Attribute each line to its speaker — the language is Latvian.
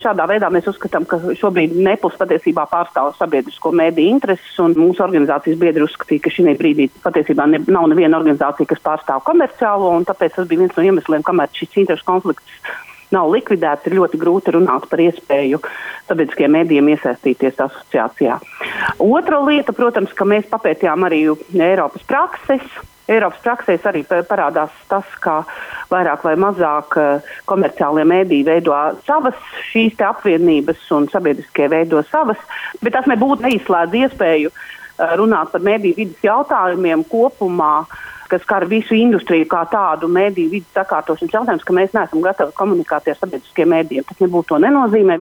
Speaker 1: šādā veidā mēs uzskatām, ka šobrīd Neplis patiesībā pārstāv sabiedrisko mediju intereses, un mūsu organizācijas biedri uzskatīja, ka šī brīdī patiesībā nav neviena organizācija, kas pārstāv komerciālo, un tāpēc tas bija viens no iemesliem, kamēr šis interešu konflikts nav likvidēts, ir ļoti grūti runāt par iespēju sabiedriskajiem medijiem iesaistīties asociācijā. Otra lieta, protams, ka mēs papētījām arī Eiropas prakses. Eiropas praksēs arī parādās tas, ka vairāk vai mazāk komerciālie mediji veido savas šīs te apvienības un sabiedriskie veido savas, bet tas nebūtu neizslēdz iespēju runāt par mediju vidas jautājumiem kopumā, kas skar visu industriju kā tādu mediju vidas sakārtošanas jautājums, ka mēs neesam gatavi komunikēt ar sabiedriskiem medijiem. Tas nebūtu to nenozīmē.